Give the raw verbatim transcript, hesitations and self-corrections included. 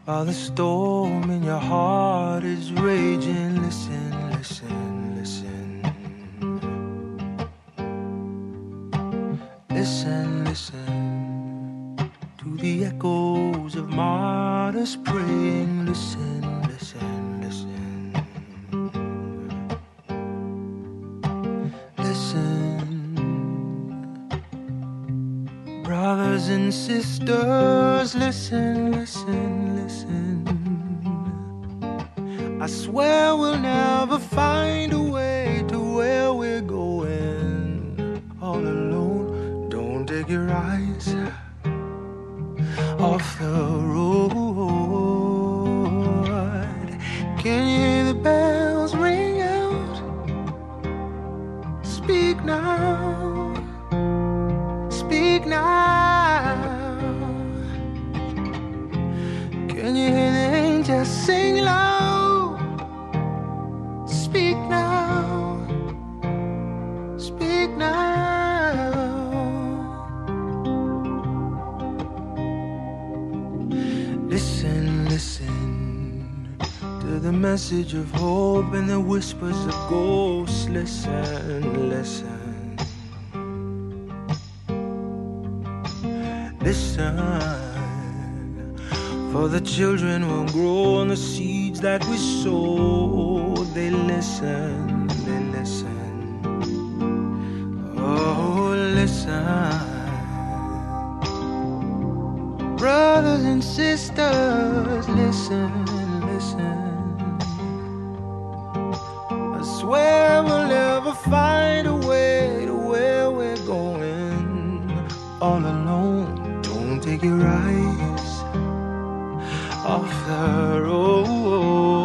while the storm in your heart is raging. Listen, listen, listen. Listen, listen to the echoes of martyrs praying. Listen, listen, listen. Listen, brothers and sisters, listen, listen, listen. I swear we'll never find a way to where we're going all alone. Don't take your eyes off the road. Can you hear the bells ring out? Speak now, speak now. Can you hear the angels sing loud? Speak now, speak now. Listen, listen to the message of hope and the whispers of ghosts. Listen, listen. Listen, for the children will grow on the seeds that we sow. They listen, they listen. Oh, listen. Brothers and sisters, listen, listen. I swear we'll never find a way to where we're going all alone. Don't take your eyes off the road.